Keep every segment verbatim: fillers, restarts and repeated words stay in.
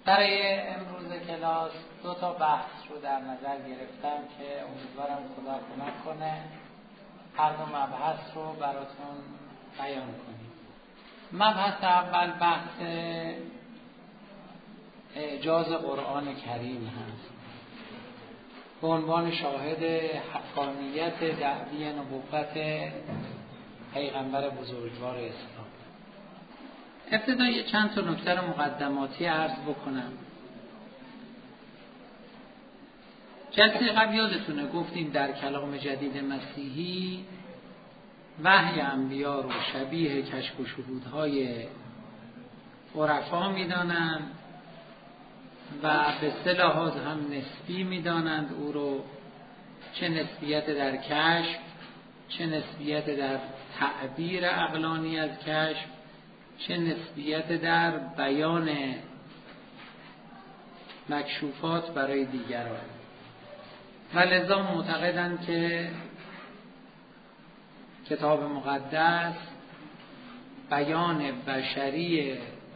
برای امروز کلاس دو تا بحث رو در نظر گرفتم که امیدوارم خدا کمک کنه هر دو مبحث رو براتون بیان کنیم. مبحث اول بحث اعجاز قرآن کریم هست به عنوان شاهد حقانیت دعوی نبوت پیغمبر بزرگوار اسلام. ابتدا چند تا نکته مقدماتی عرض بکنم. جلسه قبل یادتونه گفتیم در کلام جدید مسیحی وحی انبیا رو شبیه کشف و شهودهای عرفا میدانند و به سه لحاظ هم نسبی میدانند او رو، چه نسبیت در کشف، چه نسبیت در تعبیر عقلانی از کشف، چه نسبیت در بیان مکشوفات برای دیگران. و لذا معتقدند که کتاب مقدس بیان بشری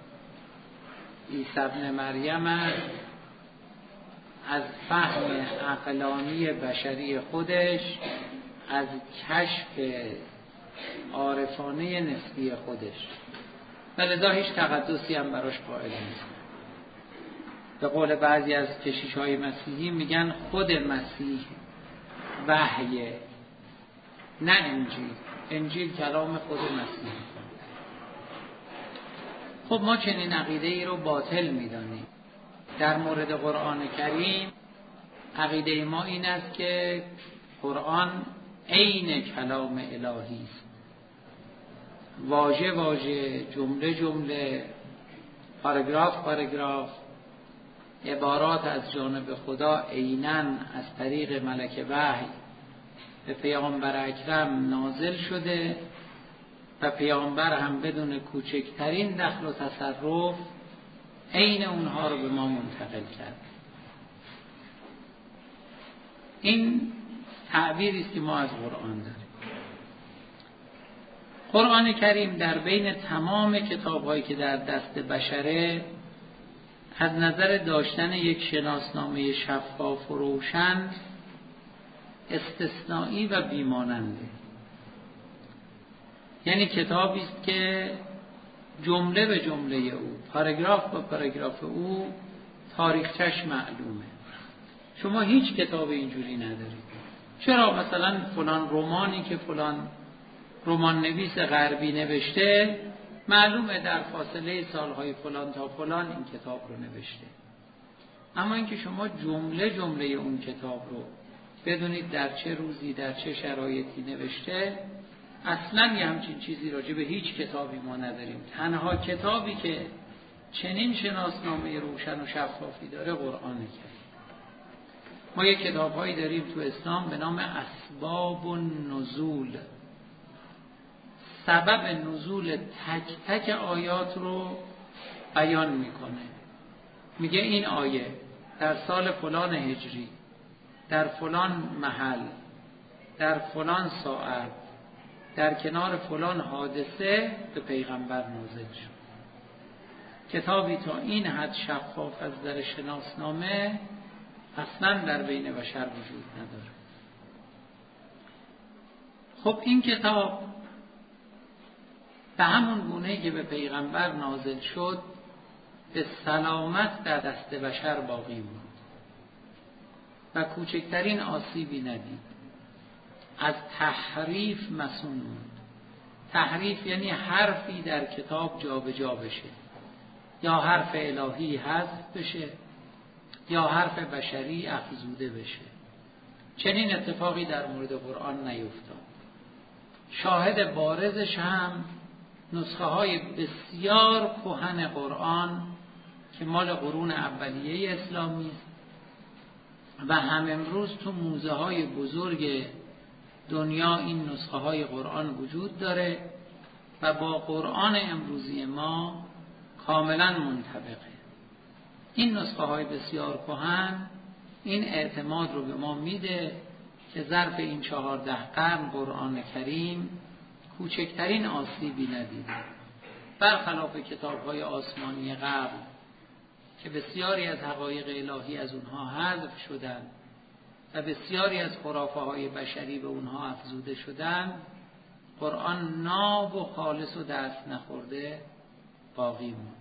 عیسی ابن مریم است، از فهم عقلانی بشری خودش، از کشف عارفانه نسبی خودش، و لذا هیچ تقدسی هم براش قائل نیست. به قول بعضی از کشیش‌های مسیحی میگن خود مسیح وحیه، نه انجیل. انجیل کلام خود مسیح. خب ما چنین عقیده ای رو باطل میدانیم. در مورد قرآن کریم عقیده ما این است که قرآن عین کلام الهی است، واژه واژه، جمله جمله، پاراگراف پاراگراف، عبارات از جانب خدا عیناً از طریق ملک وحی به پیامبر اکرم نازل شده و پیامبر هم بدون کوچکترین دخل و تصرف عین اونها رو به ما منتقل کرد. این تعبیری است که ما از قرآن داریم. قرآن کریم در بین تمام کتاب‌هایی که در دست بشره از نظر داشتن یک شناسنامه شفاف و روشن استثنایی و بیماننده. یعنی کتابی است که جمله به جمله او، پاراگراف به پاراگراف او تاریخچش معلومه. شما هیچ کتاب اینجوری ندارید. چرا مثلا فلان رمانی که فلان رمان نویس غربی نوشته معلومه در فاصله سالهای فلان تا فلان این کتاب رو نوشته، اما اینکه شما جمله جمله اون کتاب رو بدونید در چه روزی در چه شرایطی نوشته، اصلا یه همچین چیزی راجع به هیچ کتابی ما نداریم. تنها کتابی که چنین شناسنامه روشن و شفافی داره قرآن کریم. ما یک کتاب‌هایی داریم تو اسلام به نام اسباب النزول، سبب نزول تک تک آیات رو بیان میکنه. میگه این آیه در سال فلان هجری، در فلان محل، در فلان ساعت، در کنار فلان حادثه به پیغمبر نازل شد. کتابی تا این حد شفاف از در شناسنامه اصلا در بین بشر وجود نداره. خب این کتاب به همون گونه‌ای که به پیغمبر نازل شد به سلامت در دست بشر باقی موند و کوچکترین آسیبی ندید. از تحریف مصون موند. تحریف یعنی حرفی در کتاب جابجا بشه، یا حرف الهی حذف بشه یا حرف بشری افزوده بشه. چنین اتفاقی در مورد قرآن نیفتاد. شاهد بارزش هم نسخه های بسیار کهن قرآن که مال قرون اولیه اسلامی است و هم امروز تو موزه های بزرگ دنیا این نسخه های قرآن وجود داره و با قرآن امروزی ما کاملا منطبقه. این نسخه های بسیار کهن این اعتماد رو به ما میده که ظرف این چهارده قرن قرآن کریم کوچکترین آسیبی ندیده، برخلاف کتاب‌های آسمانی قبل که بسیاری از حقایق الهی از اونها حذف شدن و بسیاری از خرافه های بشری به اونها افزوده شدن، قرآن ناب و خالص و دست نخورده باقی موند.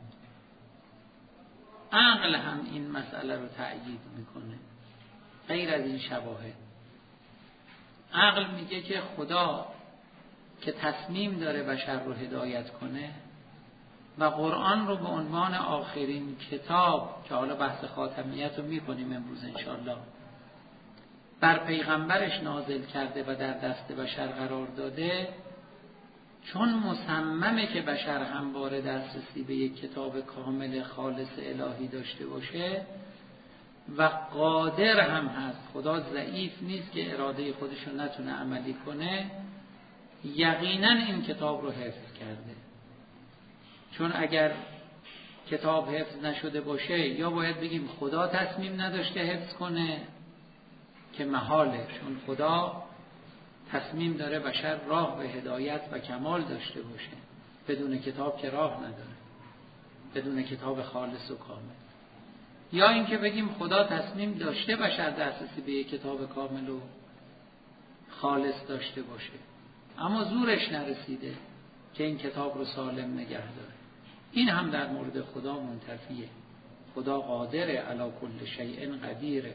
عقل هم این مسئله رو تأیید میکنه، غیر از این شواهد. عقل میگه که خدا که تصمیم داره بشر رو هدایت کنه و قرآن رو به عنوان آخرین کتاب که حالا بحث خاتمیت رو میکنیم امروز انشالله بر پیغمبرش نازل کرده و در دست بشر قرار داده، چون مصممه که بشر همواره دسترسی به یک کتاب کامل خالص الهی داشته باشه و قادر هم هست، خدا ضعیف نیست که اراده خودش رو نتونه عملی کنه، یقینا این کتاب رو حفظ کرده. چون اگر کتاب حفظ نشده باشه یا باید بگیم خدا تصمیم نداشته حفظ کنه که محاله، چون خدا تصمیم داره بشر راه به هدایت و کمال داشته باشه، بدون کتاب که راه نداره، بدون کتاب خالص و کامل. یا اینکه بگیم خدا تصمیم داشته بشر دسترسی به یک کتاب کامل و خالص داشته باشه، اما زورش نرسیده که این کتاب رو سالم نگه داره. این هم در مورد خدا منتفیه. خدا قادره، علی کل شیء قدیره.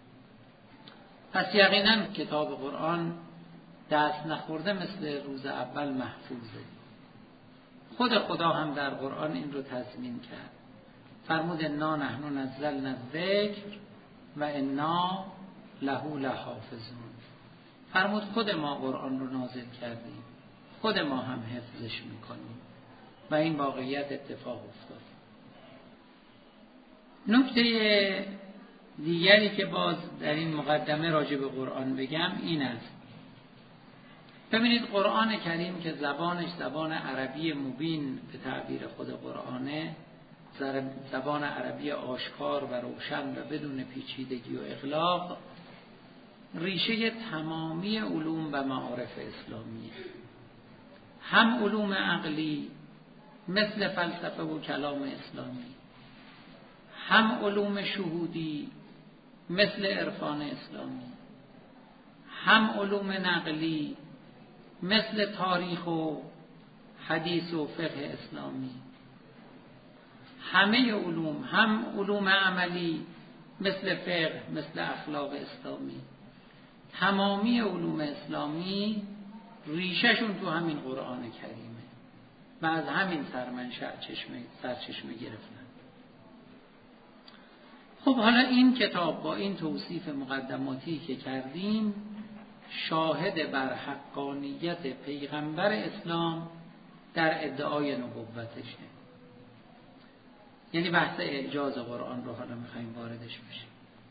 پس یقینا کتاب قرآن دست نخورده مثل روز اول محفوظه. خود خدا هم در قرآن این رو تضمین کرد. فرمود انا نحن نزلنا الذکر و انا له لحافظون. فرمود خود ما قرآن رو نازل کردیم، خود ما هم حفظش میکنیم و این واقعیت اتفاق افتاد. نکته دیگری که باز در این مقدمه راجع به قرآن بگم این است. ببینید قرآن کریم که زبانش زبان عربی مبین به تعبیر خود قرآنه، زبان عربی آشکار و روشن و بدون پیچیدگی و اغلاق، ریشه تمامی علوم و معارف اسلامیه. هم علوم عقلی مثل فلسفه و کلام اسلامی، هم علوم شهودی مثل عرفان اسلامی، هم علوم نقلی مثل تاریخ و حدیث و فقه اسلامی. همه علوم، هم علوم عملی مثل فقه، مثل اخلاق اسلامی، تمامی علوم اسلامی ریشهشون تو همین قرآن کریمه و از همین سرمنشأ چشمه سرچشمه گرفتن. خب حالا این کتاب با این توصیف مقدماتی که کردیم شاهد بر حقانیت پیغمبر اسلام در ادعای نبوتشه. یعنی بحث اعجاز قرآن رو حالا میخواییم واردش بشیم.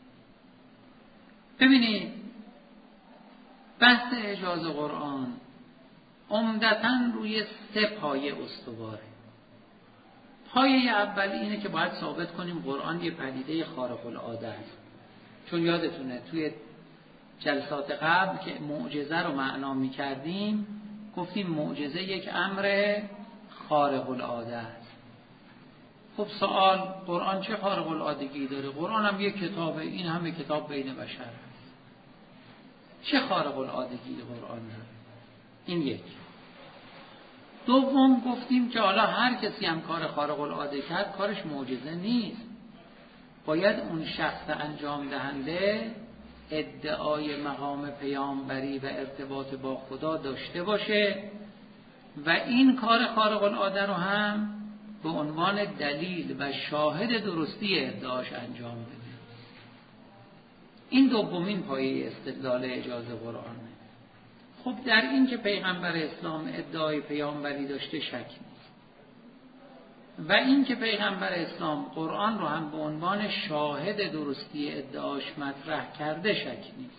ببینید بحث اعجاز قرآن عمدتاً روی سه پایه استواره. پایه اول اینه که باید ثابت کنیم قرآن یه پدیده خارق العاده است. چون یادتونه توی جلسات قبل که معجزه رو معنا می‌کردیم گفتیم معجزه یک امر خارق العاده است. خب سوال، قرآن چه خارق العادگی داره؟ قرآن هم یک کتابه، این همه کتاب بین بشر است. چه خارق العادگی قرآن داره؟ این یک. دوم گفتیم که حالا هر کسی هم کار خارق العاده کرد کارش معجزه نیست. باید اون شخص انجام دهنده ادعای مقام پیامبری و ارتباط با خدا داشته باشه و این کار خارق العاده رو هم به عنوان دلیل و شاهد درستی ادعاش انجام بده. این دومین پایه استدلال اعجاز قرآنه. خب در این که پیغمبر اسلام ادعای پیامبری داشته شک نیست و این که پیغمبر اسلام قرآن رو هم به عنوان شاهد درستی ادعاش مطرح کرده شک نیست.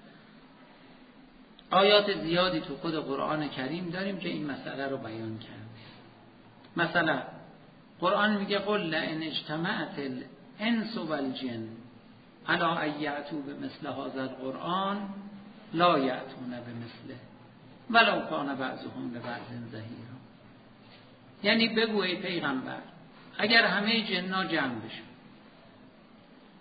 آیات زیادی تو خود قرآن کریم داریم که این مسئله رو بیان کرده. مثلا قرآن میگه قل لئن اجتمعت الانس والجن علی ان یأتوا بمثل هذا القرآن لا یأتون بمثله ولو کان بعضهم لبعض ظهیرا. یعنی بگو ای پیغمبر اگر همه جن‌ها جمع بشن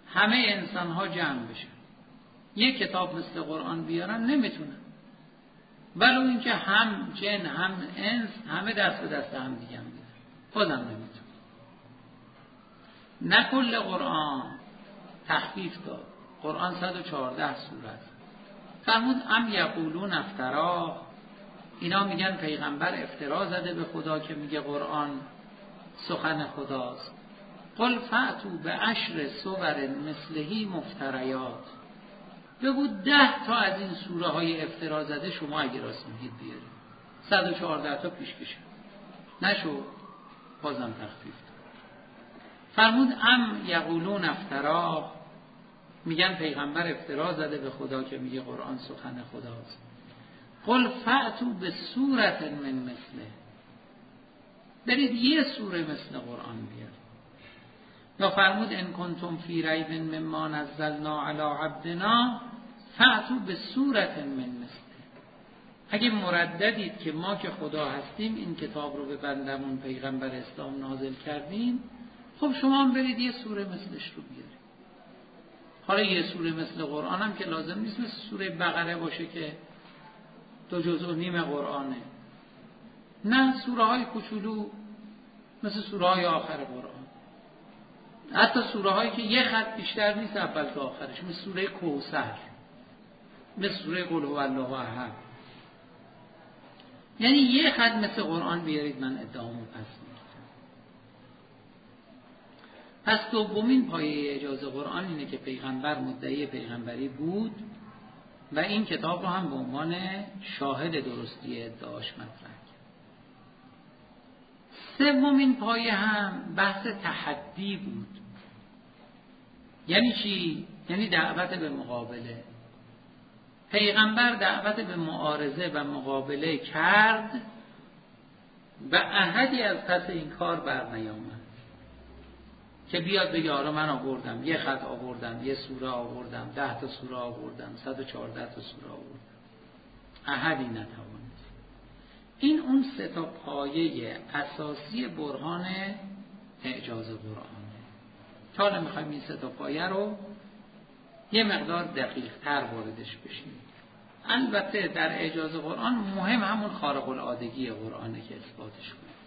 همه انسان ها جمع بشن یک کتاب مثل قرآن بیارن نمیتونن، ولو اینکه هم جن هم انس همه دست به دست هم دیگه هم دیدن بازم نمیتونن. نه کل قرآن تخفیف داد، قرآن صد و چهارده سوره. فرمود ام یقولون افترا، اینا میگن پیغمبر افترا زده به خدا که میگه قرآن سخن خداست. قل فأتوا بعشر سور مثلهی مفتریات، بگو ده تا از این سوره های افترا زده شما اگه راست میگید بیارید. صد و چهارده تا پیش کشه نشو، بازم تخفیف داد. فرمود ام یقولون افترا، میگن پیغمبر افترا زده به خدا که میگه قرآن سخن خداست. قل فأتوا بسورة من مثله، برید یه سوره مثل قرآن بیارید. یا فرمود ان کنتم فی ریب مما نزلنا علی عبدنا فأتوا بسورة من مثله، اگه مرددید که ما که خدا هستیم این کتاب رو به بندمون پیغمبر اسلام نازل کردیم، خب شما هم برید یه سوره مثلش رو بیارید. حالا یه سوره مثل قرآن هم که لازم نیست مثل سوره بقره باشه که دو جزء و نیم قرآنه، نه، سوره های کوچولو مثل سوره های آخر قرآن، حتی سوره هایی که یه خط بیشتر نیست اول تا آخرش، مثل سوره کوثر، مثل سوره قل هو الله احد. یعنی یه خط مثل قرآن بیارید من ادعامو پس میگیرم. پس دومین پایه اعجاز قرآن اینه که پیغمبر مدعی پیغمبری بود و این کتاب رو هم به عنوان شاهد درستی ادعاش مطرح کرد. سومین پایه هم بحث تحدی بود. یعنی چی؟ یعنی دعوت به مقابله. پیغمبر دعوت به معارضه و مقابله کرد و احدی از پس این کار بر نیامد که بیاد بگه آره من آوردم، یه خط آوردم، یه سوره آوردم، ده تا سوره آوردم، صد و چهارده تا سوره آوردم. احدی نتوانست. این اون سه تا پایه اساسی برهان اعجاز قرآنه. تا نمیخوایم این سه تا پایه رو یه مقدار دقیق تر واردش بشیم. البته در اعجاز قرآن مهم همون خارق العادگی قرآنه که اثباتش کنه.